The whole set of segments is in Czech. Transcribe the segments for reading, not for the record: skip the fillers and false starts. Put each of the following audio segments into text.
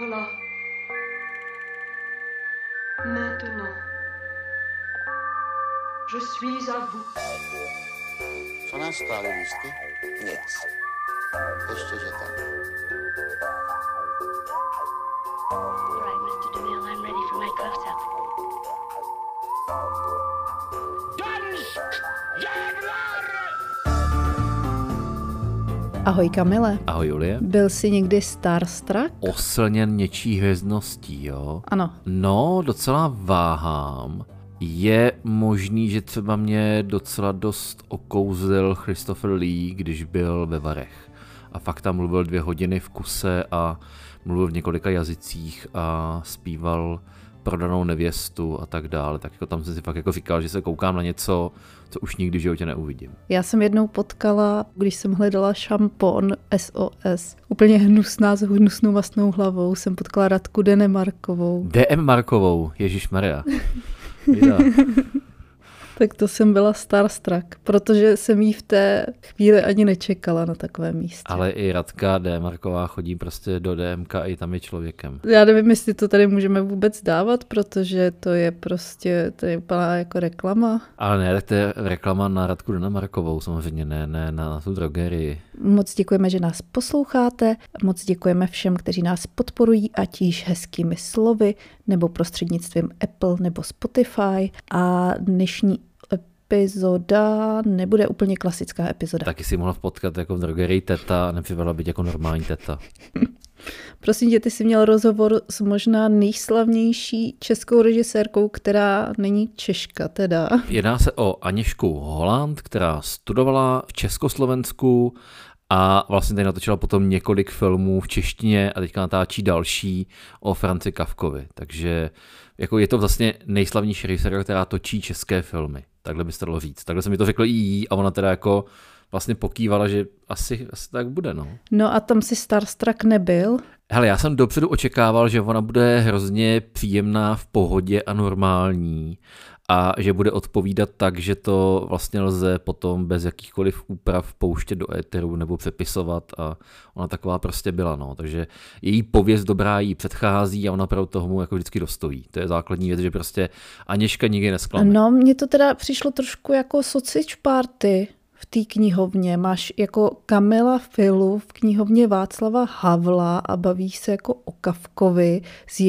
Voilà. Maintenant, je suis à vous. Co nás stály lístky? Nic. Ještě, že tak. All right, Mr. DeMille, I'm ready for my close-up. Ahoj Kamile. Ahoj Julie. Byl jsi někdy starstruck? Oslněn něčí hvězdností, jo? Ano. No, docela váhám. Je možný, že třeba mě docela dost okouzlil Christopher Lee, když byl ve Varech. A fakt tam mluvil 2 hodiny v kuse a mluvil v několika jazycích a zpíval Prodanou nevěstu a tak dále. Tak jako tam jsem si fakt jako říkal, že se koukám na něco, co už nikdy v životě neuvidím. Já jsem jednou potkala, když jsem hledala šampon SOS. Úplně hnusná, s hnusnou vlastnou hlavou. Jsem potkala Radku Denemarkovou. DM Markovou, ježišmarja. Tak to jsem byla starstruck, protože jsem jí v té chvíli ani nečekala na takovém místě. Ale i Radka D. Marková chodí prostě do DMK a i tam je člověkem. Já nevím, jestli to tady můžeme vůbec dávat, protože to je prostě, to je úplná jako reklama. Ale ne, tak to je reklama na Radku D. Markovou, samozřejmě ne na tu drogerii. Moc děkujeme, že nás posloucháte. Moc děkujeme všem, kteří nás podporují, ať již hezkými slovy, nebo prostřednictvím Apple nebo Spotify. A dnešní epizoda nebude úplně klasická epizoda. Taky si mohla potkat jako v drogerii teta a nepřipadala být jako normální teta. Prosím tě, ty jsi měl rozhovor s možná nejslavnější českou režisérkou, která není Češka teda. Jedná se o Anežku Holland, která studovala v Československu a vlastně tady natočila potom několik filmů v češtině a teďka natáčí další o Franci Kafkovi. Takže jako je to vlastně nejslavnější režisérka, která točí české filmy. Takhle by se dalo říct. Takhle se mi to řekl i jí a ona teda jako vlastně pokývala, že asi tak bude, no. No a tam si starstruck nebyl? Hele, já jsem dopředu očekával, že ona bude hrozně příjemná, v pohodě a normální a že bude odpovídat tak, že to vlastně lze potom bez jakýchkoliv úprav pouštět do éteru nebo přepisovat a ona taková prostě byla, no. Takže její pověst dobrá jí předchází a ona opravdu tomu jako vždycky dostojí. To je základní věc, že prostě Anežka nikdy nesklame. No, mně to teda přišlo trošku jako sausage party v té knihovně. Máš jako Kamila Filu v knihovně Václava Havla a bavíš se jako o Kafkovi s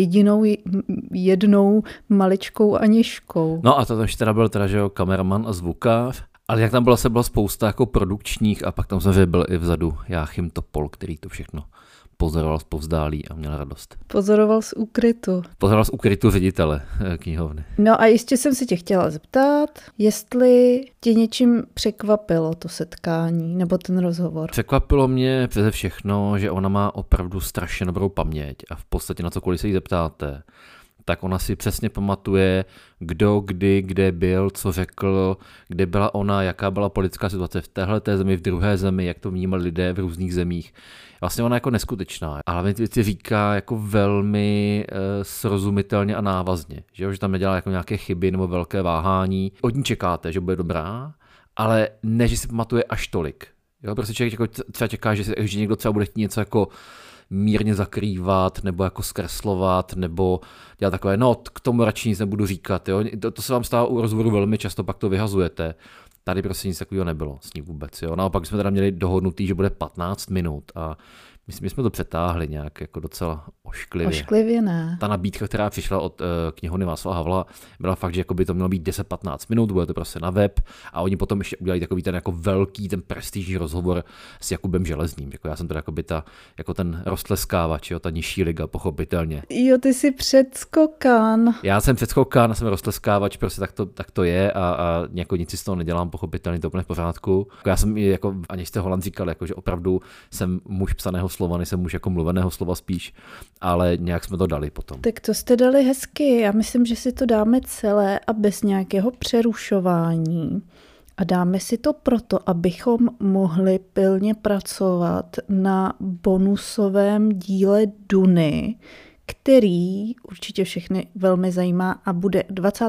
jednou maličkou Anežkou. No a to ještě teda byl teda, že jo, kameraman a zvukář, ale jak tam byla spousta jako produkčních a pak tam samozřejmě byl i vzadu Jáchym Topol, který to všechno pozoroval zpovzdálí a měl radost. Pozoroval z úkrytu. Pozoroval z úkrytu ředitele knihovny. No a ještě jsem se tě chtěla zeptat, jestli tě něčím překvapilo to setkání nebo ten rozhovor. Překvapilo mě přeze všechno, že ona má opravdu strašně dobrou paměť a v podstatě na cokoliv se jí zeptáte, tak ona si přesně pamatuje, kdo, kdy, kde byl, co řekl, kde byla ona, jaká byla politická situace v téhleté zemi, v druhé zemi, jak to vnímali lidé v různých zemích. Vlastně ona jako neskutečná, ale ty věci říká jako velmi srozumitelně a návazně, že tam nedělá jako nějaké chyby nebo velké váhání. Od ní čekáte, že bude dobrá, ale ne, že si pamatuje až tolik. Jo, prostě člověk jako třeba čeká, že někdo třeba bude chtít něco jako mírně zakrývat, nebo jako zkreslovat, nebo dělat takové, no k tomu radši nic nebudu říkat. Jo? To se vám stává u rozhovoru velmi často, pak to vyhazujete. Tady prostě nic takového nebylo s ní vůbec. Jo? Naopak jsme teda měli dohodnutý, že bude 15 minut a myslím, že jsme to přetáhli nějak jako docela ošklivě. Ošklivě ne. Ta nabídka, která přišla od knihovny Václava Havla, byla fakt, že jako by to mělo být 10-15 minut, bude to prostě na web a oni potom ještě udělali takový ten jako velký, ten prestižní rozhovor s Jakubem Železným. Jako já jsem teda jako ten roztleskávač, jo, ta nižší liga, pochopitelně. Jo, ty jsi předskokán. Já jsem předskokán, jsem roztleskávač, prostě tak to je a jako nic si z toho nedělám, pochopitelně, to úplně v pořádku. Já jsem i jako Anežce Holland říkal, jako, že opravdu jsem muž psaného slova, nejsem muž jako mluveného slova spíš, ale nějak jsme to dali potom. Tak to jste dali hezky. Já myslím, že si to dáme celé a bez nějakého přerušování. A dáme si to proto, abychom mohli pilně pracovat na bonusovém díle Duny, který určitě všechny velmi zajímá a bude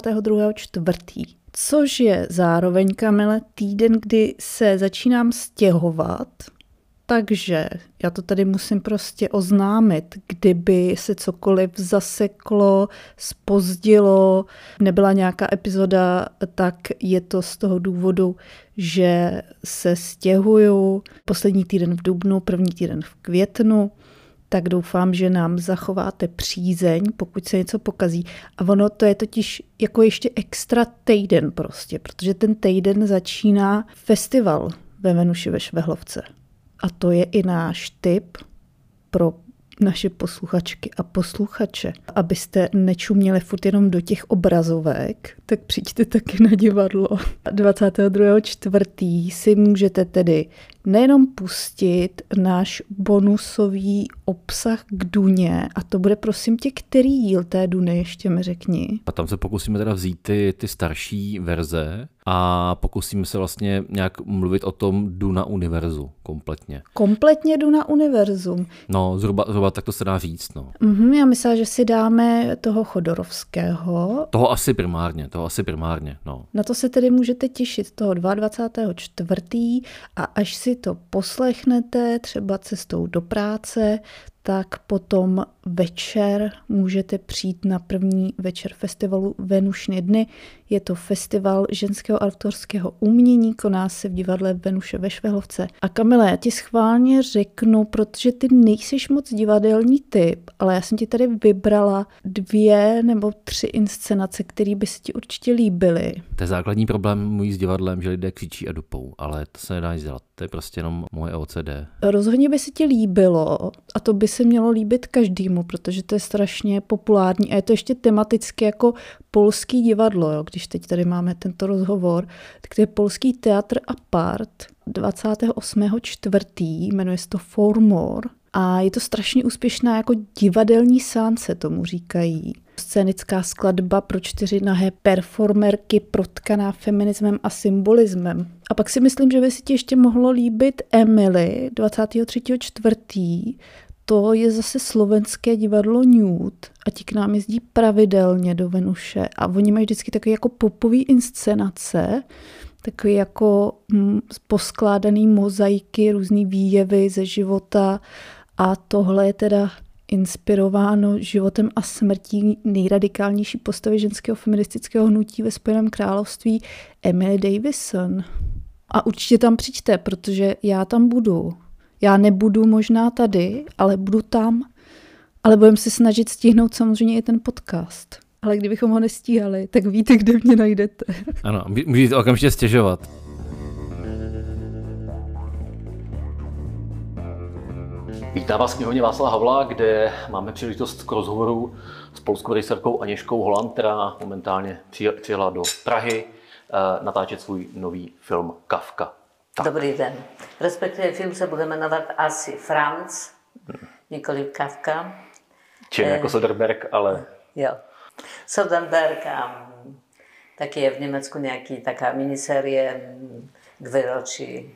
22.4. Což je zároveň, Kamile, týden, kdy se začínám stěhovat Takže já to tady musím prostě oznámit, kdyby se cokoliv zaseklo, zpozdilo, nebyla nějaká epizoda, tak je to z toho důvodu, že se stěhuju poslední týden v dubnu, první týden v květnu, tak doufám, že nám zachováte přízeň, pokud se něco pokazí. A ono to je totiž jako ještě extra týden prostě, protože ten týden začíná festival ve Venuši ve Švehlovce. A to je i náš tip pro naše posluchačky a posluchače. Abyste nečuměli furt jenom do těch obrazovek, tak přijďte taky na divadlo. 22.4. si můžete tedy nejenom pustit náš bonusový obsah k Duně, a to bude prosím tě, který díl té Duny, ještě mi řekni. A tam se pokusíme teda vzít ty starší verze a pokusíme se vlastně nějak mluvit o tom Duna univerzu kompletně. Kompletně Duna univerzum. No, zhruba tak to se dá říct, no. Já myslím, že si dáme toho Chodorovského. Toho asi primárně, no. Na to se tedy můžete těšit toho 22.4. a až si to poslechnete třeba cestou do práce, tak potom večer můžete přijít na první večer festivalu Venušny dny. Je to festival ženského autorského umění, koná se v divadle Venuše ve Švehlovce. A Kamile, já ti schválně řeknu, protože ty nejsiš moc divadelní typ, ale já jsem ti tady vybrala 2 nebo 3 inscenace, které by se ti určitě líbily. To je základní problém můj s divadlem, že lidé křičí a dupou, ale to se nedá nic dělat. To je prostě jenom moje OCD. Rozhodně by se ti líbilo a to by se mělo líbit každému, protože to je strašně populární a je to ještě tematicky jako polský divadlo, jo? Když teď tady máme tento rozhovor, tak to je Polský teatr Apart 28.4. jmenuje se to For More a je to strašně úspěšná jako divadelní seance, tomu říkají. Scénická skladba pro 4 nahé performerky protkaná feminismem a symbolismem. A pak si myslím, že by si ti ještě mohlo líbit Emily 23.4. To je zase slovenské divadlo Nude a ti k nám jezdí pravidelně do Venuše a oni mají vždycky takové jako popový inscenace, takové jako poskládaný mozaiky, různý výjevy ze života a tohle je teda inspirováno životem a smrtí nejradikálnější postavy ženského feministického hnutí ve Spojeném království Emily Davison. A určitě tam přijďte, protože já tam budu. Já nebudu možná tady, ale budu tam. Ale budeme se snažit stihnout samozřejmě i ten podcast. Ale kdybychom ho nestíhali, tak víte, kde mě najdete. Ano, můžete okamžitě stěžovat. Vítám vás v knihovně Václava Havla, kde máme příležitost k rozhovoru s polskou režisérkou Aněžkou Holland, která momentálně přijela do Prahy natáčet svůj nový film Kafka. Tak. Dobrý den. Respektive film se bude jmenovat asi Franz, nikoli Kafka. Čím jako Soderbergh, ale... Jo. Soderbergh a taky je v Německu nějaký taká miniserie k výročí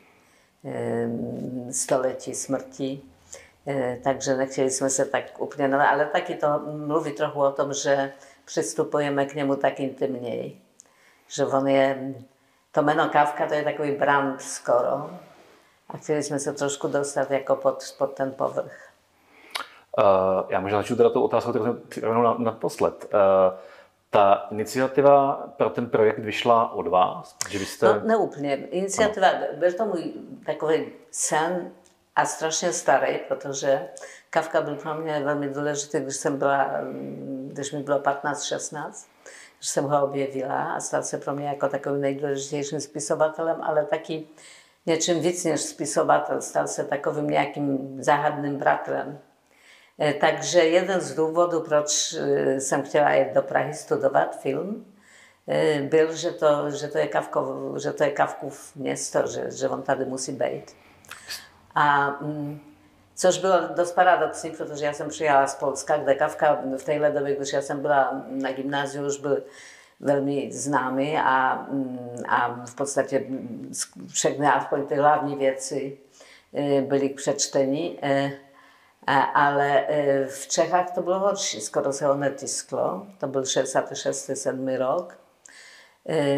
století smrti. Takže nechtěli jsme se tak úplně, ale taky to mluví trochu o tom, že přistupujeme k němu tak intimněji. Že on je, to jméno Kafka, to je takový brand skoro. A chtěli jsme se trošku dostat jako pod ten povrch. Já možná začnu teda tou otázkou, kterou jsem připravenul naposled. Ta iniciativa pro ten projekt vyšla od vás? Že byste... No, neúplně. Iniciativa, byl to můj takový sen a strašně starý, protože Kafka byl pro mě velmi důležitý, když mi bylo 15-16, že jsem ho objevila a stal se pro mě jako takovým nejdůležitějším spisovatelem, ale taky něčím víc než spisovatel, stal se takovým nějakým záhadným bratrem. Takže jeden z důvodů, proč jsem chtěla jít do Prahy studovat film, byl, že to je Kafkův město, že on tady musí být. A což bylo dost paradoxní, protože já jsem přijela z Polska, kde Kafka v téhle době, když já jsem byla na gymnáziu, už byl velmi známý a v podstatě všechny aspoň ty hlavní věci byly k přečtení. Ale v Čechách to bylo horší, skoro se ho netisklo, to byl 66. 7. rok.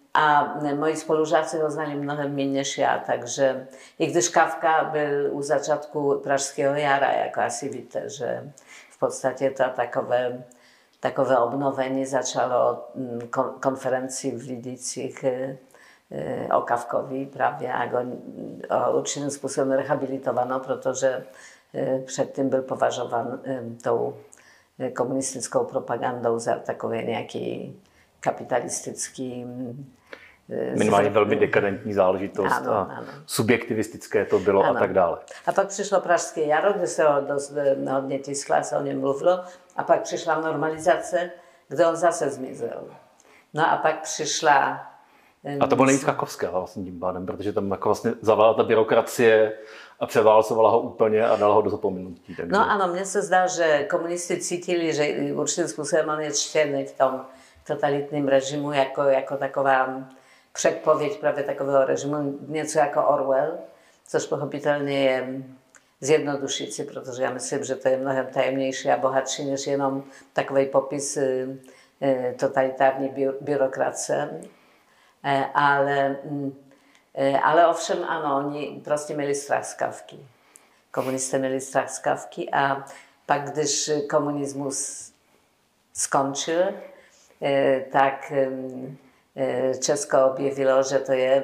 a moi spolužáci ho znali mnohem méně než já, takže i když Kafka byl u začátku Pražského jara, jako asi víte, že v podstatě to takové obnovení začalo konferenci v Lidicích o Kafkovi právě a go určitým způsobem rehabilitovano, protože předtím byl považován tou komunistickou propagandou za takový nějaký kapitalistický... Minimálně velmi dekadentní záležitost ano. Subjektivistické to bylo ano. A tak dále. A pak přišlo Pražské jaro, kde se ho dost hodně tiskla, se o něm mluvilo, a pak přišla normalizace, kde on zase zmizel. No a pak přišla... A to bylo nejvíc Kakovská vlastně tím pádem, protože tam jako vlastně zavládla ta byrokracie a převálcovala ho úplně a dala ho do zapomenutí. Takže... No ano, mně se zdá, že komunisti cítili, že určitým způsobem on je čtěný v tom totalitním režimu jako taková předpověď právě takového režimu, něco jako Orwell, což pochopitelně je zjednodušující, protože já myslím, že to je mnohem tajemnější a bohatší než jenom takový popis totalitární byrokracie. Ale ovšem ano, oni prostě měli strach z Kafky. Komunisté měli strach z Kafky a pak, když komunismus skončil, tak Česko objevilo, že to je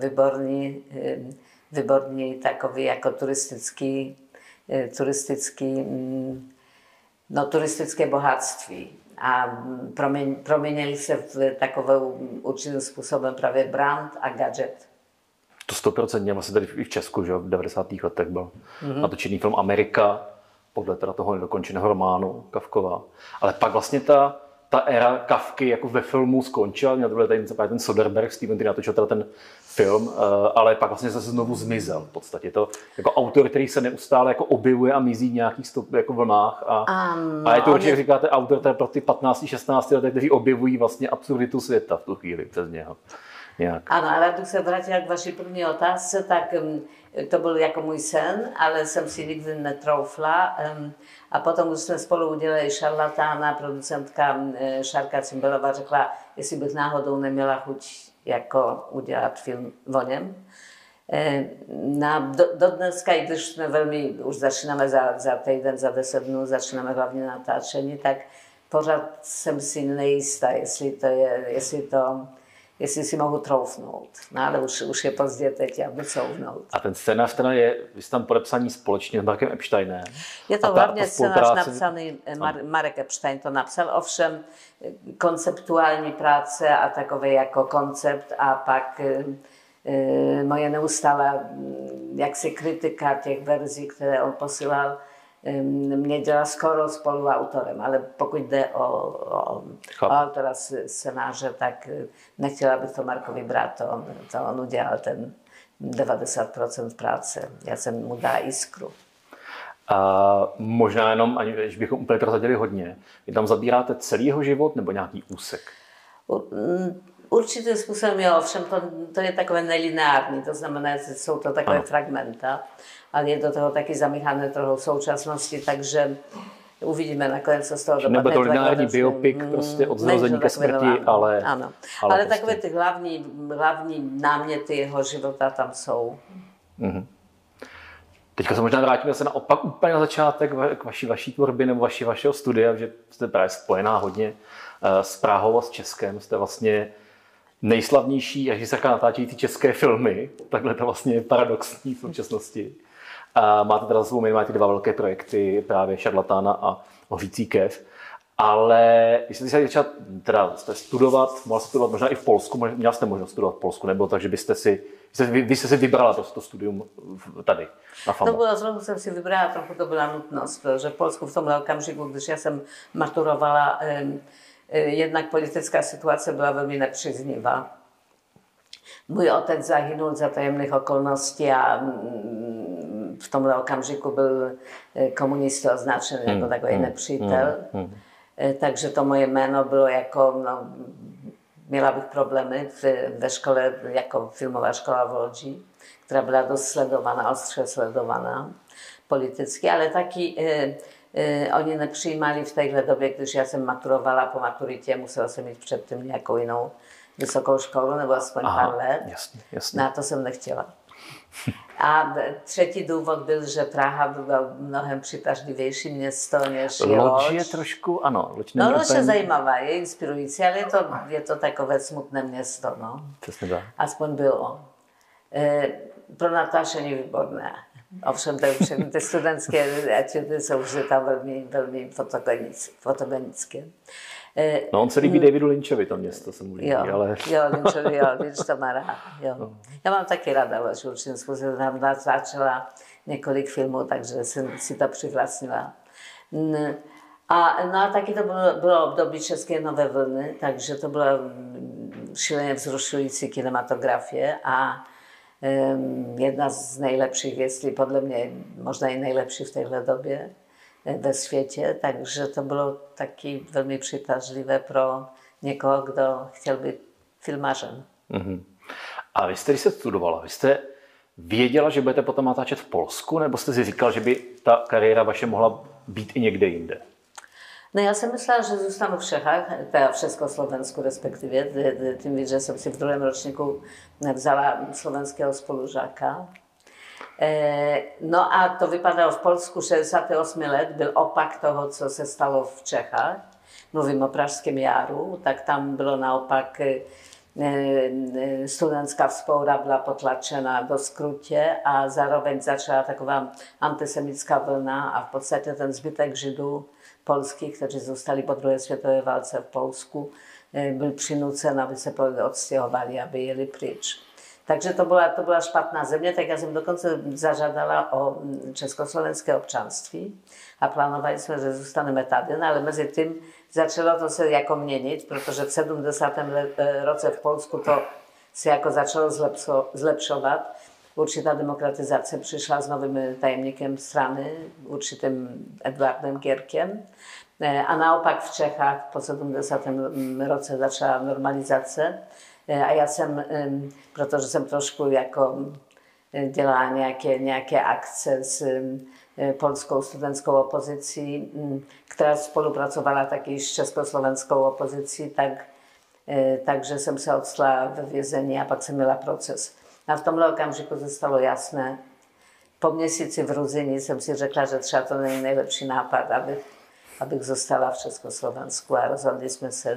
výborný takový jako turistické bohatství. A proměnili se v takovou určitým způsobem právě brand a gadget. To 100% vlastně tady i v Česku, že v 90. letech byl natočený film Amerika, podle teda toho nedokončeného románu Kafkova. Ale pak vlastně ta éra Kafky jako ve filmu skončila, měl to byl tady ten Soderbergh, Steven, který natočil teda ten film, ale pak vlastně zase znovu zmizel v podstatě. To jako autor, který se neustále jako objevuje a mizí v nějakých jako vlnách a je to určitě, jak říkáte, autor tady pro ty 15-16 letech, kteří objevují vlastně absurditu světa v tu chvíli přes něho. Nějak. Ano, ale když se vrátila k vaší první otázce, tak to byl jako můj sen, ale jsem si nikdy netroufla. A potom, když jsme spolu udělali Šarlatána, producentka Šárka Cimbelová řekla, jestli bych náhodou neměla chuť jako udělat film o něm. Do dneska, i když jsme už začínáme za týden, za 10 dnů, začínáme hlavně natáčení, tak pořád jsem si nejistá, jestli si mohu troufnout. No ale už je pozdě teď, aby couvnout. A ten scénář teda vy jste tam podepsaný společně s Markem Epsteinem. Je to hlavně scénář napsaný, Marek Epstein to napsal, ovšem konceptuální práce a takový jako koncept a pak moje neustálá jaksi kritika těch verzí, které on posílal, mě dělá skoro spoluautorem, ale pokud jde o autora scénáře, tak nechtěla bych to Markovi brát, to on udělal ten 90% práce. Já jsem mu dala jiskru. A možná jenom, aniž bychom úplně prozadili hodně, vy tam zabíráte celý jeho život nebo nějaký úsek? Určitým způsobem jo, ovšem to je takové nelineární, to znamená, že jsou to takové fragmenta, ale je do toho taky zamíchané trochu současnosti, takže uvidíme nakonec, co z toho dopadne. Nebo to lineární biopik prostě od zrození ke smrti, ale... Ano, ale takové ty hlavní náměty jeho života tam jsou. Mm-hmm. Teďka se možná vrátíme se naopak úplně na začátek k vaší tvorby nebo vašeho studia, že jste právě spojená hodně s Prahou a s Českem, jste vlastně nejslavnější, až se natáčející české filmy, takhle to vlastně je paradoxní v současnosti. A máte teda za sebou minimálně 2 velké projekty, právě Šarlatána a Hořící keř. Ale když jste si začala teda studovat, mohla jste studovat možná i v Polsku, měla jste možnost studovat v Polsku, nebo takže vy jste si vybrala to studium tady na FAMU? To bylo znovu, jsem si vybrala, trochu to byla nutnost, protože v Polsku v tomhle okamžiku, když já jsem maturovala, jednak politická situace byla velmi nepříznivá. Můj otec zahynul za tajemných okolností a v tomhle okamžiku byl komunistou označen jako takový nepřítel. Takže to moje jméno bylo jako, měla bych problémy ve škole, jako filmová škola v Lodži, která byla dost sledovaná, ostře sledovaná politicky, ale taky Oni nepřijímali v téhle době, když já jsem maturovala po maturitě, musela jsem mít předtím nějakou jinou vysokou školu, nebo aspoň pár let. Jasně. Na to jsem nechtěla. A třetí důvod byl, že Praha byla mnohem přitažlivější město než Lodž je trošku, ano. Lodž je zajímavá, je inspirující, ale je to takové smutné město, no. Přesně tak. Aspoň bylo. Pro natáčení výborné. Ovšem ty studentské etiudy jsou vždy tam velmi fotogenické. No on se líbí Davidu Lynchovi, to město se mu líbí, ale... Jo, Lynchovi, Lynch to má rád, jo. No. Já mám taky ráda Lodž, určitým způsobem tam natáčela několik filmů, takže jsem si to přivlastnila. A taky to bylo období České nové vlny, takže to byla šíleně vzrušující kinematografie a jedna z nejlepších, jestli podle mě možná i nejlepší v téhle době ve světě, takže to bylo taky velmi přitažlivé pro někoho, kdo chtěl být filmařem. Mm-hmm. A vy jste, když jste studovala, vy jste věděla, že budete potom natáčet v Polsku, nebo jste si říkal, že by ta kariéra vaše mohla být i někde jinde? No já jsem myslela, že zůstanu v Čechách, teda v Československu respektive, tím víc, že jsem si v druhém ročníku vzala slovenského spolužáka. No a to vypadalo v Polsku 68 let, byl opak toho, co se stalo v Čechách. Mluvím o Pražském jaru, tak tam bylo naopak studentská vzpoura byla potlačena do skrutě a zároveň začala taková antisemitská vlna a v podstatě ten zbytek Židů polských, kteří zůstali po druhé světové válce v Polsku, byl přinucen, aby se odstěhovali, aby jeli pryč. Takže to byla špatná země, tak já jsem dokonce zažádala o československé občanství a plánovali jsme, že zůstaneme tady, ale mezi tím začalo to se jako měnit, protože v 70. roce v Polsku to se jako začalo zlepšovat. Určitá demokratizace přišla s novým tajemníkem strany, určitým Edvardem Gierkiem. A naopak v Čechách po 70. roce začala normalizace. A já jsem, protože jsem trošku jako dělala nějaké akce s polskou studentskou opozicí, která spolupracovala taky s československou opozicí, takže jsem se odstala ve vězení a pak jsem měla proces. A v tomhle okamžiku se stalo jasné. Po měsíci v Ruzini jsem si řekla, že třeba to není nejlepší nápad, abych zůstala v Československu a rozhodli jsme se,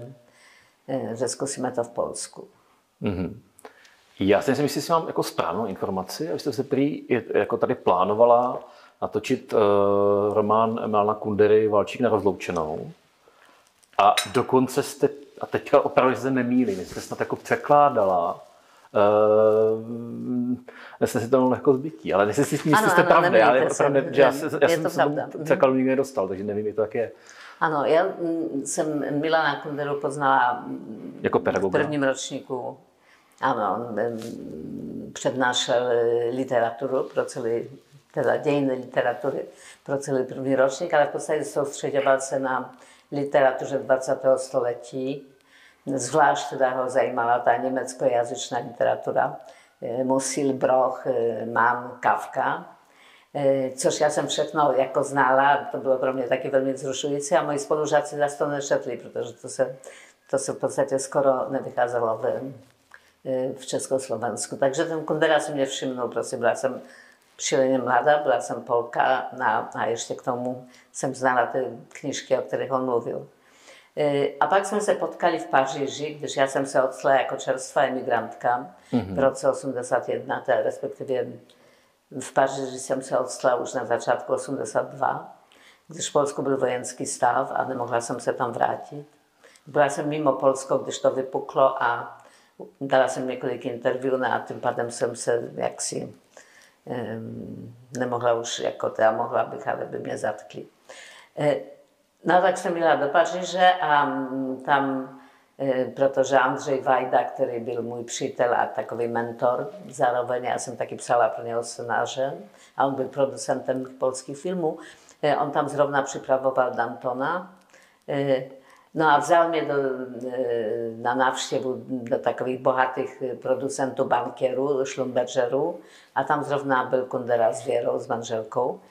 že zkusíme to v Polsku. Mm-hmm. Já si myslím, že mám jako správnou informaci, a jste se prý jako tady plánovala natočit román Milana Kundery Valčík na rozloučenou. A dokonce jste, a teďka opravdu se nemýlím, jste snad jako překládala nesne si to jako zbytí, ale nejsi si tím jste pravda, já jsem se překladu nikdy nedostal, takže nevím, jak to tak je. Ano, já jsem Milana Kunderu poznala jako pedagoga. V prvním ročníku. Ano, on přednášel literaturu teda dějiny literatury pro celý první ročník, ale v podstatě soustředěval se na literatuře 20. století. Zvlášť teda ho zajímala ta německojazyčná literatura. Musil, Broch, Mann, Kafka. Což já jsem všechno jako znala, to bylo pro mě taky velmi vzrušující a moji spolužáci zase to nečetli, protože to se v podstatě skoro nevycházelo v Československu. Takže ten Kundera si mě všimnul, prostě byla jsem šíleně mladá, byla jsem Polka a ještě k tomu jsem znala ty knížky, o kterých on mluvil. A pak jsme se potkali v Paříži, když já jsem se odstala jako čerstvá emigrantka v roce 81, respektive v Paříži jsem se odstala už na začátku 82, když v Polsku byl vojenský stav a nemohla jsem se tam vrátit. Byla jsem mimo Polsko, když to vypuklo a dala jsem několik interview a tím pádem jsem se jaksi nemohla už, jako teda mohla bych, ale by mě zatkli. No tak jsem jela do Paříže a tam, protože Andrzej Wajda, který byl můj přítel a takový mentor, zároveň já jsem taky psala pro něho scénáře a on byl producentem polských filmů, on tam zrovna připravoval Dantona. No a vzal mě na návštěvu do takových bohatých producentů, bankierů, Schlumbergerů a tam zrovna byl Kundera s Věrou, s manželkou.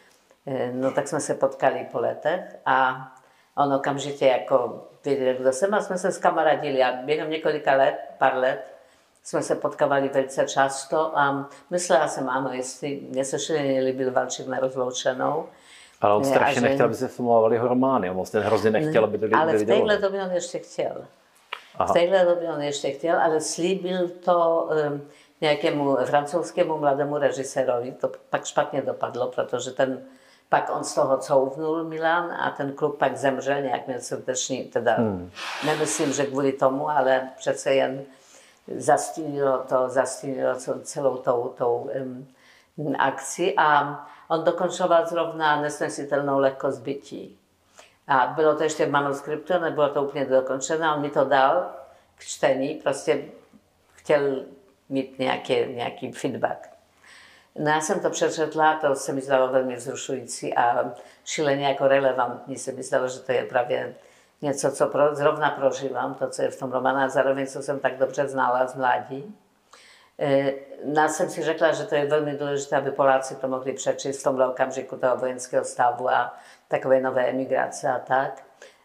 No tak jsme se potkali po letech a on okamžitě jako věděl, kdo jsem, a jsme se zkamarádili a během několika let, pár let, jsme se potkávali velice často a myslela jsem, ano, jestli mě se šíleně líbil Valčík na rozloučenou. Ale on strašně nechtěl, aby se filmovali romány, on vlastně hrozně nechtěl, aby to lidi ale v téhle době on ještě chtěl. Aha. V téhle době on ještě chtěl, ale slíbil to nějakému francouzskému mladému režisérovi. To pak špatně dopadlo, protože pak on z toho couvnul Milan a ten kluk pak zemřel, nějak měl srdeční, teda nemyslím, že kvůli tomu, ale přece jen zastínilo celou tou akci a on dokončoval zrovna Nesnesitelnou lehkost bytí. A bylo to ještě v manuskriptu, nebylo to úplně dokončené, on mi to dal k čtení, prostě chtěl mít nějaký feedback. No já jsem to přečetla, to se mi zdalo velmi vzrušující a šíleně jako relevantní se mi zdalo, že to je právě něco, co zrovna prožívám, to, co je v tom románu, a zároveň, co jsem tak dobře znala z mládí. Já jsem si řekla, že to je velmi důležité, aby Poláci to mohli přečíst v tomhle okamžiku toho vojenského stavu a takové nové emigrace a tak.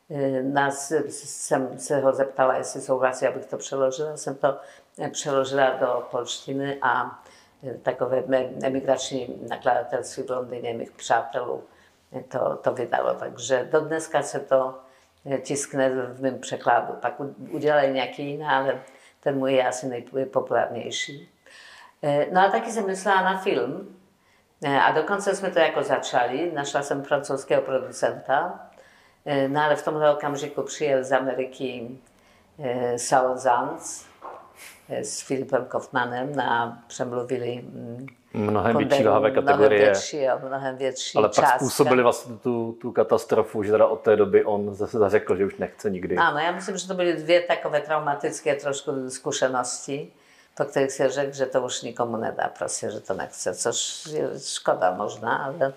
Jsem se ho zeptala, jestli souhlasí, abych to přeložila. Jsem to přeložila do polštiny a takové emigrační nakladatelství v Londýně mých přátelů to vydalo. Takže do dneska se to tiskne v mém překladu. Pak udělají nějaký jiný, ale ten můj je asi nejpopulárnější. No a taky jsem myslela na film. A dokonce jsme to jako začali. Našla jsem francouzského producenta. No ale v tomhle okamžiku přijel z Ameriky Saul Zaentz s Filipem Kaufmanem a přemluvili mnohem větší váhové kategorie. Mnohem větší ale část. pak způsobili vlastně tu katastrofu, že teda od té doby on zase zařekl, že už nechce nikdy. Ano, já myslím, že to byly dvě takové traumatické trošku zkušenosti, po kterých se řekl, že to už nikomu nedá, prostě, že to nechce, což je škoda možná, ale...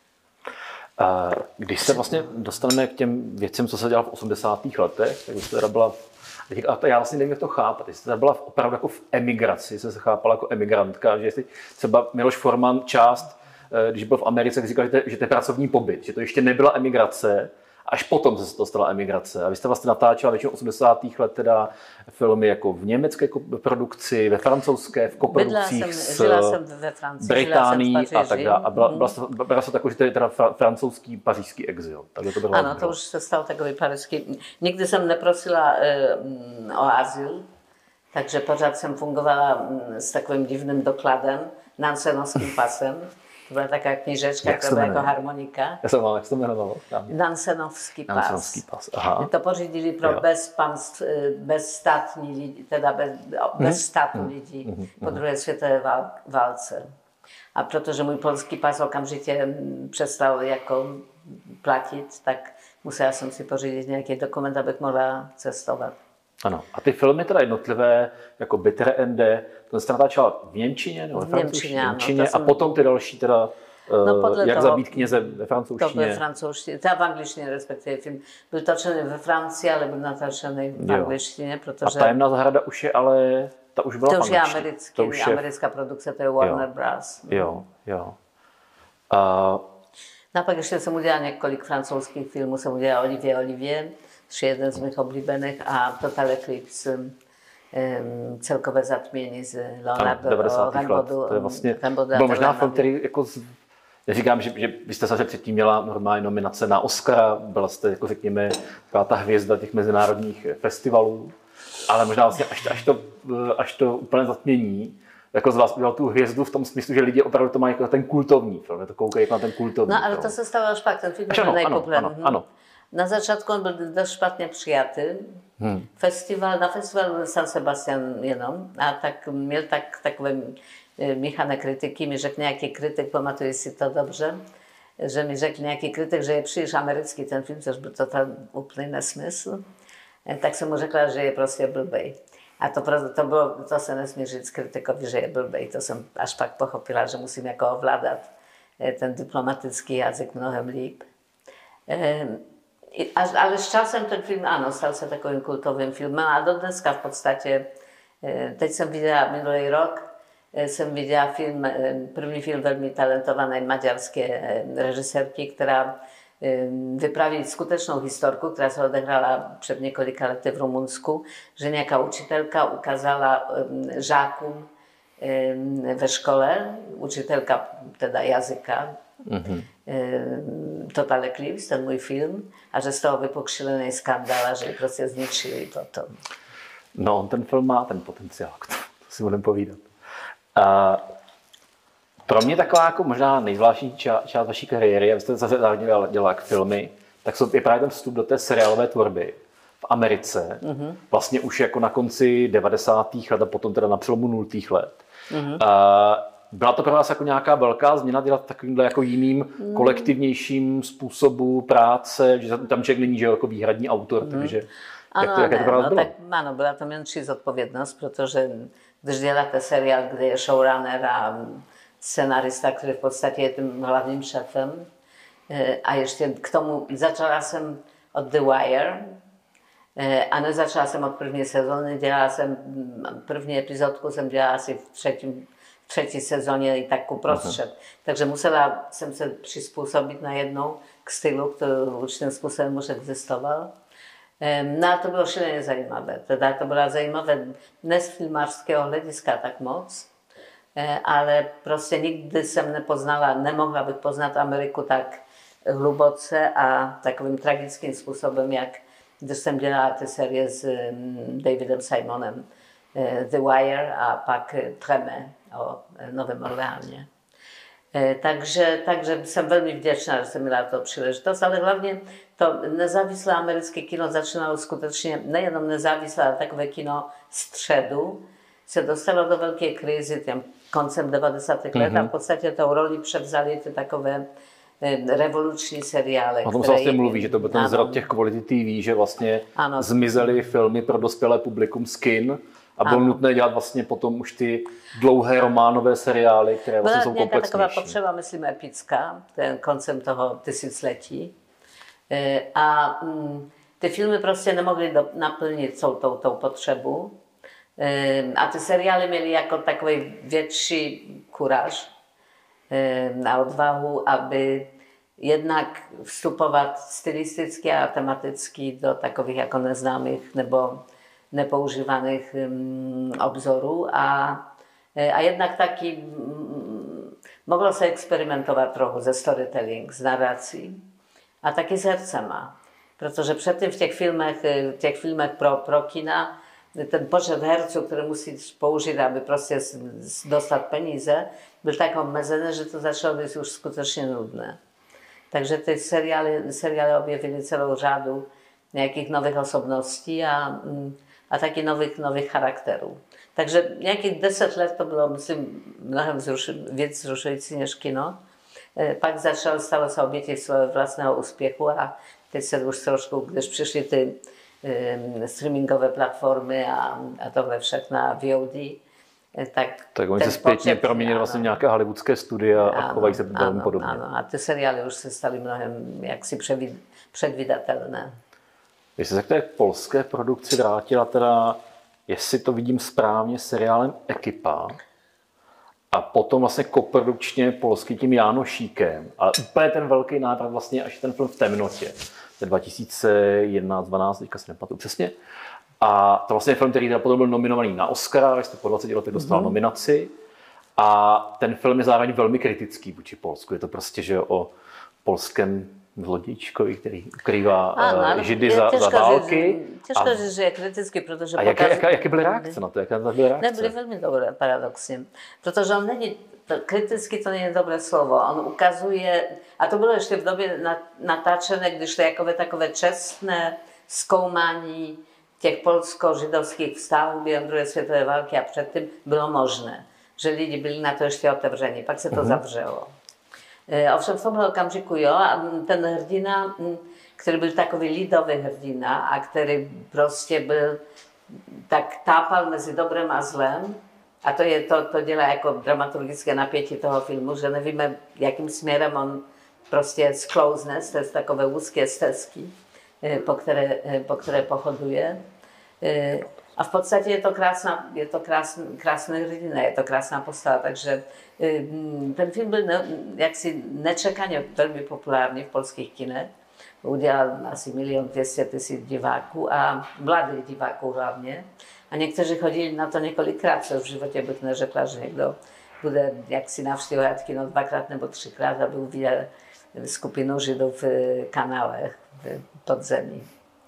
Když se vlastně dostaneme k těm věcem, co se dělalo v 80. letech, tak jste teda byla, a já vlastně nevím, jak to chápat, jestli teda byla opravdu jako v emigraci, jste se chápala jako emigrantka, že jestli třeba Miloš Forman část, když byl v Americe, říkal, že to je pracovní pobyt, že to ještě nebyla emigrace, až potom se to stala emigrace. A vy jste vlastně natáčela většinou 80. let teda filmy jako v německé produkci, ve francouzské, v koprodukcích žila jsem ve Francii, Británii a tak dále. A byla to takový, že to je teda francouzský pařížský exil. To bylo ano, to už se stal takový pařížský. Nikdy jsem neprosila o azyl, takže pořád jsem fungovala s takovým divným dokladem, nansenovským pasem. To byla taková knížečka, která byla jako harmonika. Já jsem vám, jak se to jmenovalo? Nansenovský pas. Nansenovský pas, aha. To pořídili pro bezstátní lidi, teda bez státu lidí po druhé světové válce. A protože můj polský pas okamžitě přestal jako platit, tak musela jsem si pořídit nějaký dokument, abych mohla cestovat. Ano. A ty filmy teda jednotlivé, jako Bitter Ende, to jste natáčela v němčině nebo ve francouzštině, a potom ty další teda, jak zabít kněze ve francouzštině. To ve francouzštině, teda v angličtině respektive film. Byl točený ve Francii, ale byl natáčený v angličtině, protože... A Tajemná zahrada už je ale, ta už byla v angličtině. To už je americká produkce, to je Warner Bros. Jo. No a pak ještě jsem udělala několik francouzských filmů, jsem udělala Olivier, což je jeden z mých oblíbených, a Total Eclipse, celkové zatmění z Leonardo 90. let. To je vlastně, byl možná film, který jako neříkám, že vy jste se předtím měla normální nominace na Oscara, byla jste, jako řekněme, ta hvězda těch mezinárodních festivalů, ale možná vlastně až to úplně zatmění, jako z vás udělal tu hvězdu v tom smyslu, že lidi opravdu to mají jako ten kultovní film, to koukají jako na ten kultovní film. No ale to se stalo až pak, ten film byl nejpopulárnější. Ano. Na začátku on byl dost špatně přijatý. Na festivalu San Sebastian jenom, a tak měl takové míchané kritiky. Mi řekl nějaký kritik, pamatuji si to dobře, že mi řekl nějaký kritik, že je příliš americký ten film, což byl úplný nesmysl. Tak jsem mu řekla, že je prostě blbej. A to se nesmí říct kritikovi, že je blbej. To jsem až pak pochopila, že musím jako ovládat ten diplomatický jazyk mnohem líp. Ale s časem ten film, ano, stal se takovým kultovým filmem a do dneska v podstatě, teď jsem viděla minulý rok jsem viděla první film velmi talentované maďarské režisérky, která vypráví skutečnou historku, která se odehrála před několika lety v Rumunsku, že nějaká učitelka ukázala žákům ve škole, učitelka teda jazyka, Total Eclipse, ten můj film, a že z toho vypukl šílený skandál a že ji prostě zničili potom. No, on ten film má ten potenciál, to si budeme povídat. Pro mě taková jako možná nejzvláštní část vaší kariéry, abyste zase zároveň dělala jak filmy, tak je právě ten vstup do té seriálové tvorby v Americe, vlastně už jako na konci 90. let a potom teda na přelomu 0. let. Byla to pro vás jako nějaká velká změna dělat takovýmhle jako jiným kolektivnějším způsobu práce, že tam člověk není že jako výhradní autor, takže jak to pro vás bylo? Tak ano, byla to menší zodpovědnost, protože když děláte seriál, kde je showrunner a scenarista, který v podstatě je tím hlavním šéfem, a ještě k tomu začala jsem od The Wire, a nezačala jsem od první sezóny, dělala jsem první epizodku, jsem dělala asi v třetí sezóně i tak uprostřed. Takže musela jsem se přizpůsobit najednou k stylu, který určitým způsobem už existoval. No a to bylo šíleně zajímavé. Teda to bylo zajímavé ne z filmářského hlediska tak moc, ale prostě nikdy jsem nemohla bych poznat Ameriku tak hluboce a takovým tragickým způsobem, jak když jsem dělala ty série s Davidem Simonem, The Wire a pak Treme o Novém Orleáně. Takže jsem velmi vděčná, že jsem měla to příležitost, ale hlavně to nezávislé americké kino začínalo skutečně, nejenom nezávislé, ale takové kino středu, se dostalo do velké krizi těm koncem 90. let a v podstatě tou roli převzali ty takové revoluční seriály. O tom se vlastně mluví, že to byl ten zrod těch quality TV, že vlastně zmizely filmy pro dospělé publikum z kin a bylo nutné dělat vlastně potom už ty dlouhé románové seriály, které vlastně jsou komplexnější. Byla taková potřeba, myslím, epická, ten koncem toho tisíciletí. A ty filmy prostě nemohly naplnit celou tou potřebu. A ty seriály měly jako takový větší kuráž a odvahu, aby jednak vstupovat stylisticky a tematicky do takových jako neznámých nebo nepoužívaných obzorů a jednak taky moglo se experimentovat trochu ze storytelling, z narrací a taky s hercema. Protože předtím v těch filmech pro kina ten počet herců, který musí použít, aby prostě dostat peníze, byl tak omezený, že to začalo být už skutečně nudné. Takže ty seriály objevily celou řadu nějakých nových osobností a taky nových charakterů. Takže nějakých 10 let to bylo, myslím, mnohem víc vzrušující než kino. Pak stalo se obětí svého vlastního úspěchu a teď se už trošku, když přišly ty streamingové platformy a tohle všechno VOD, tak oni se zpětně proměnili vlastně nějaké hollywoodské studia a chovají se velmi podobně. Ano, a ty seriály už se staly mnohem jaksi předvídatelné. Když se k té polské produkci vrátila, teda, jestli to vidím správně, seriálem Ekipa a potom vlastně koprodukčně polský tím Jánošíkem, ale úplně ten velký návrat vlastně až ten film V temnotě. 2011-12, teďka si nepamatuju přesně. A to vlastně je film, který potom byl nominovaný na Oscara, jestli po 20 letech dostal nominaci. A ten film je zároveň velmi kritický vůči Polsku. Je to prostě že o polském zlodějčkovi, který ukrývá Židy za války. Těžko říct, že je kritický, protože... A jaké byly reakce na to? Nebyly velmi dobré, paradoxně. Protože on není... Kriticky to není dobré slovo. On ukazuje, a to bylo ještě v době natáčené, když to je takové čestné zkoumání těch polsko-židovských vztahů během druhé světové války a předtím bylo možné, že lidi byli na to ještě otevření. Pak se to zavřelo. Ovšem v tomhle okamžiku jo, a ten hrdina, který byl takový lidový hrdina a který prostě byl, tak tápal mezi dobrem a zlem, a to dělá jako dramaturgické napětí toho filmu, že nevíme, jakým směrem on prostě sklouzne z takové úzké stezky, po které pochoduje. A v podstatě je to krásná hrdina, je to krásná postava, takže ten film byl jaksi nečekaně velmi populární v polských kinech. Udělal asi 1 200 000 diváků a mladých diváků hlavně. A někteří chodili na to několikrát, co v životě bych neřekla, že někdo bude jaksi navštěvovat kino 2krát nebo 3krát, aby uviděl skupinu Židů v kanálech, v podzemí.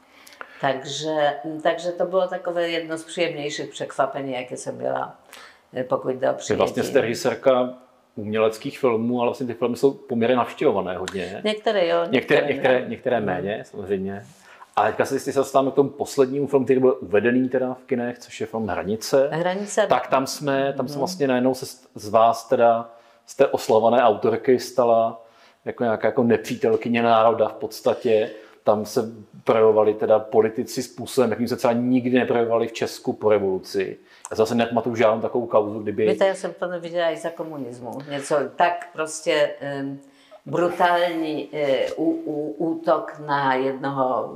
Takže to bylo takové jedno z příjemnějších překvapení, jaké jsem byla, pokud jde o přijetí. Vlastně jste režisérka uměleckých filmů, ale vlastně ty filmy jsou poměrně navštěvované hodně. Některé jo. Některé méně, samozřejmě. A teďka se dostáváme k tomu poslednímu filmu, který byl uvedený teda v kinech, což je film Hranice. Tak tam jsme vlastně najednou se z vás teda, z té oslavované autorky stala jako nějaká jako nepřítelkyně národa v podstatě. Tam se projevovali teda politici způsobem, jakým se třeba nikdy neprojevovali v Česku po revoluci. Já zase nepamatuju žádnou takovou kauzu, kdyby... Víte, já jsem to neviděla i za komunismu. Něco tak prostě brutální útok na jednoho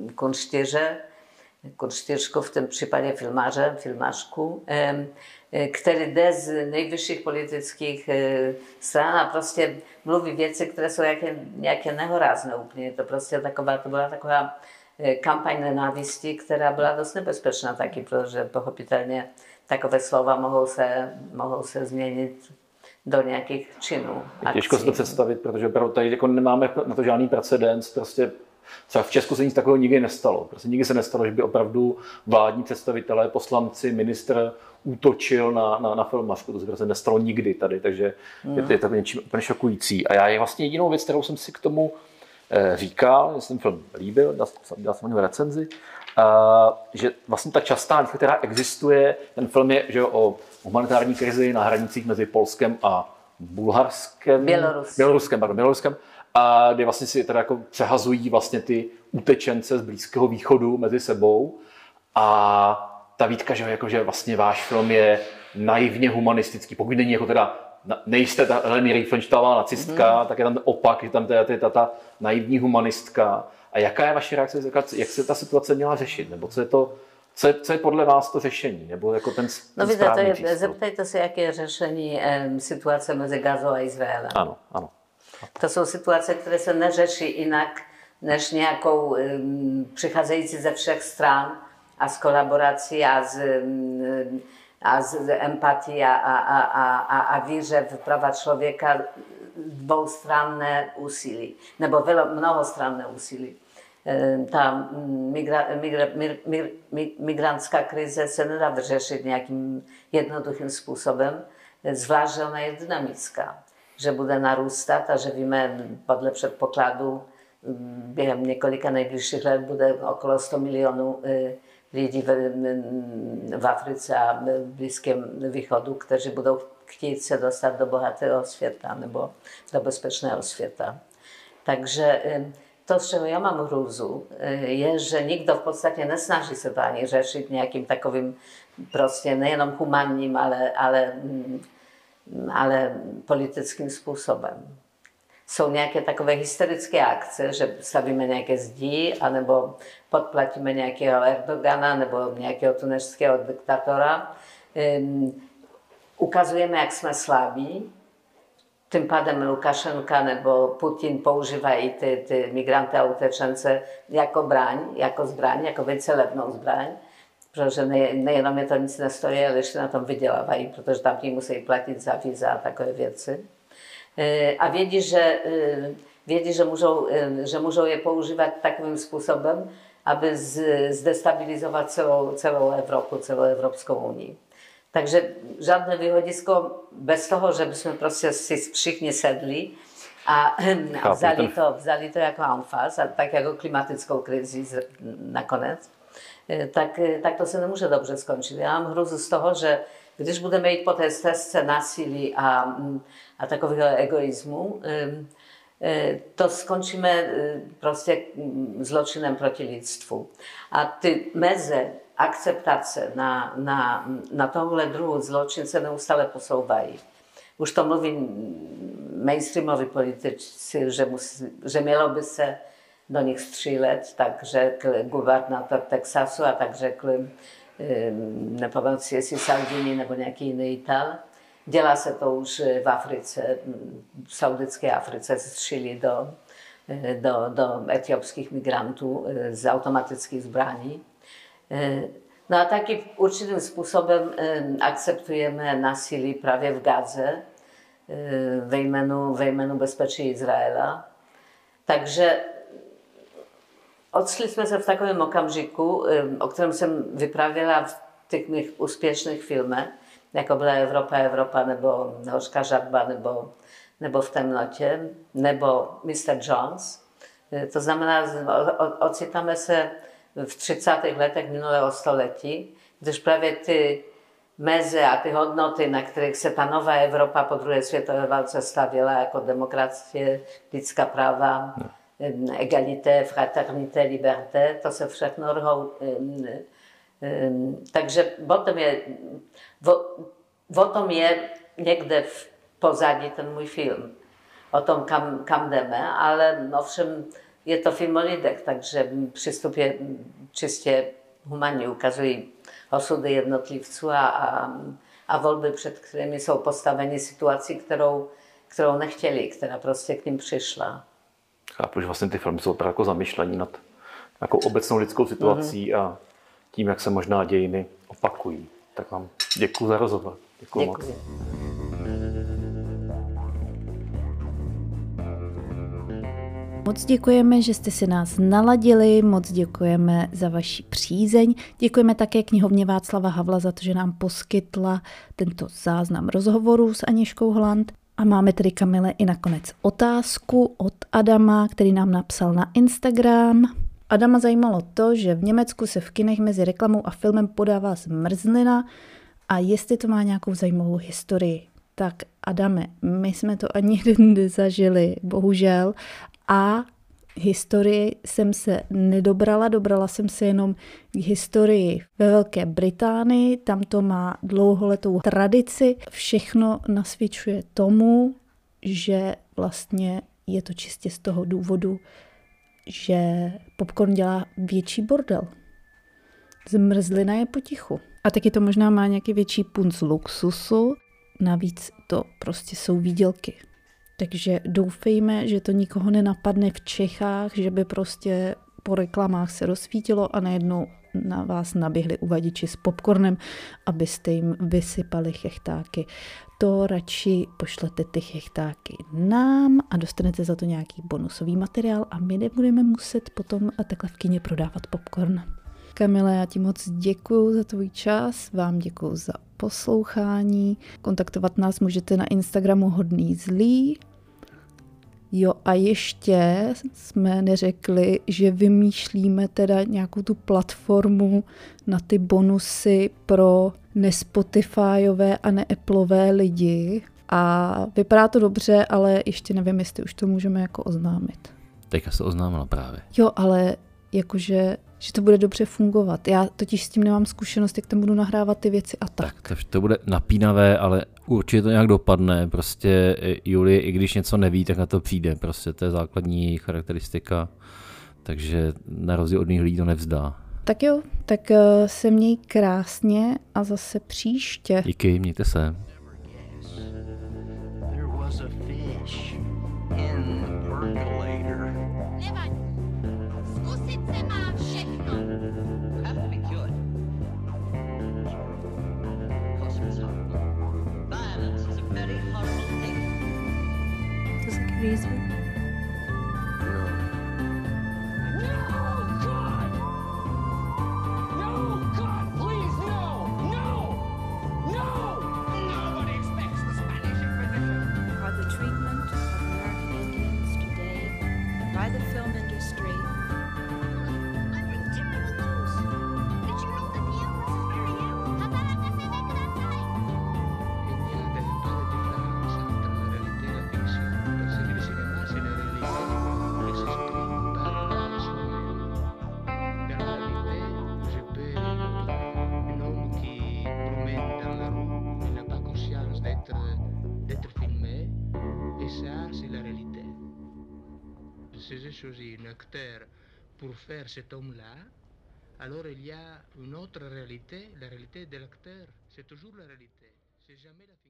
kunštěřku, v tom případě filmařku, který jde z nejvyšších politických stran a prostě mluví věci, které jsou nějaké nehorázné úplně. To byla taková kampaň nenávisti, která byla dost nebezpečná taky, protože pochopitelně takové slova mohou se změnit do nějakých činů. Těžko si to představit, protože opravdu tady jako nemáme na to žádný precedens, prostě třeba v Česku se nic takového nikdy nestalo. Prostě nikdy se nestalo, že by opravdu vládní představitelé, poslanci, ministr útočil na filmařku. To se prostě nestalo nikdy tady, takže je to něčím úplně šokující. A já je vlastně jedinou věc, kterou jsem si k tomu říkal, že jsem film líbil, dělal jsem o něm recenzi, že vlastně ta častá výtka, která existuje, ten film je že o humanitární krizi na hranicích mezi Polskem a Běloruskem, a kde vlastně si teda jako přehazují vlastně ty utečence z Blízkého východu mezi sebou. A ta výtka, že vlastně váš film je naivně humanistický, pokud není jako teda nejste ta Leni Riefenstahlová nacistka, tak je tam opak, že tam je ta naivní humanistka. A jaká je vaše reakce, jak se ta situace měla řešit? Nebo co je podle vás to řešení? Nebo jako ten víte, zeptejte se, jaké je řešení situace mezi Gazou a Izraelem. Ano. To jsou situace, které se neřeší jinak, než nějakou přicházející ze všech stran a s kolaborací a z empatii a víře v práva člověka dvoustranné úsilí, nebo mnohostranné úsilí. Ta migrantská krize se nedá vyřešit nějakým jednoduchým způsobem, zvlášť, že ona je dynamická, že bude narůstat a že víme podle předpokladu během několika nejbližších let bude okolo 100 milionů lidí v Africe a v Blízkém východu, kteří budou chtít se dostat do bohatého světa nebo do bezpečného světa. Takže to, z čeho já mám hrůzu, je, že nikdo v podstatě nesnaží se to ani řešit nějakým takovým prostě nejenom humanním, ale politickým způsobem. Jsou nějaké takové hysterické akce, že stavíme nějaké zdi, anebo podplatíme nějakého Erdogana nebo nějakého tunežského diktatora. Ukazujeme, jak jsme slabí. Tím pádem Lukašenka nebo Putin používají ty migranty a utečence jako zbraň, jako velice levnou zbraň. Protože nejenom je to nic nestojí, ale ještě na tom vydělávají, protože tam tím musí platit za víza a takové věci. A vědí, že můžou je používat takovým způsobem, aby zdestabilizovat celou Evropu, celou Evropskou unii. Takže žádné výhodisko bez toho, že bychom prostě si všichni sedli a vzali to jako anfas, a tak jako klimatickou krizi nakonec, tak to se nemůže dobře skončit. Já mám hruzu z toho, že když budeme jít po té stezce násilí a takového egoismu, to skončíme prostě zločinem proti lidstvu. A ty meze akceptace na tohle druhu zločin se neustále posouvají. Už to mluví mainstreamoví politici, že mělo by se do nich střílet, tak řekl guvernátor Texasu a tak řekl, nepamatuji, jestli Salvini nebo nějaký jiný Ital. Dělá se to už v Africe, v Sauditské Africe střílí do etiopských migrantů z automatických zbraní. No a taky určitým způsobem akceptujeme násilí právě v Gaze ve jménu bezpečí Izraela. Takže odšli jsme se v takovém okamžiku, o kterém jsem vyprávěla v těch mých úspěšných filmech, jako byla Evropa, nebo Hořká žatba, nebo V temnotě, nebo Mr. Jones. To znamená, ocitáme se v 30. letech minulého století, když právě ty meze a ty hodnoty, na kterých se ta nová Evropa po druhé světové válce stavěla, jako demokracie, lidská práva, egalité, fraternité, liberté, to se všechno rhou. Takže o tom je někde v pozadí ten můj film. O tom, kam jdeme, ale ovšem je to film o lidech, takže přístup je čistě humanní, ukazují osudy jednotlivců a volby, před kterými jsou postaveni situací, kterou nechtěli, která prostě k ním přišla. Chápu, že vlastně ty filmy jsou jako zamýšlení nad nějakou obecnou lidskou situací a tím, jak se možná dějiny opakují. Tak vám děkuji za rozhovor. Děkuji moc. Moc děkujeme, že jste si nás naladili, moc děkujeme za vaši přízeň. Děkujeme také knihovně Václava Havla za to, že nám poskytla tento záznam rozhovoru s Aněžkou Hland. A máme tedy, Kamile, i nakonec otázku od Adama, který nám napsal na Instagram. Adama zajímalo to, že v Německu se v kinech mezi reklamou a filmem podává zmrzlina a jestli to má nějakou zajímavou historii. Tak Adame, my jsme to ani nezažili, bohužel. A historii jsem se dobrala jsem se jenom k historii ve Velké Británii, tam to má dlouholetou tradici. Všechno nasvědčuje tomu, že vlastně je to čistě z toho důvodu, že popcorn dělá větší bordel. Zmrzlina je potichu. A taky to možná má nějaký větší punc luxusu, navíc to prostě jsou výdělky. Takže doufejme, že to nikoho nenapadne v Čechách, že by prostě po reklamách se rozsvítilo a najednou na vás naběhli uvaděči s popcornem, abyste jim vysypali chechtáky. To radši pošlete ty chechtáky nám a dostanete za to nějaký bonusový materiál a my nebudeme muset potom takhle v kině prodávat popcorn. Kamile, já ti moc děkuju za tvůj čas, vám děkuju za poslouchání. Kontaktovat nás můžete na Instagramu Hodný zlý. Jo, a ještě jsme neřekli, že vymýšlíme teda nějakou tu platformu na ty bonusy pro nespotifyové a neappleové lidi. A vypadá to dobře, ale ještě nevím, jestli už to můžeme jako oznámit. Teďka se oznámila právě. Jo, ale jakože že to bude dobře fungovat. Já totiž s tím nemám zkušenost, jak tam budu nahrávat ty věci a tak. To bude napínavé, ale určitě to nějak dopadne. Prostě Julie, i když něco neví, tak na to přijde. Prostě to je základní charakteristika. Takže na rozdíl od jiných lidí to nevzdá. Tak jo, tak se měj krásně a zase příště. Díky, mějte se. Reason? si j'ai choisi un acteur pour faire cet homme-là, alors il y a une autre réalité, la réalité de l'acteur. C'est toujours la réalité. C'est jamais la fiction.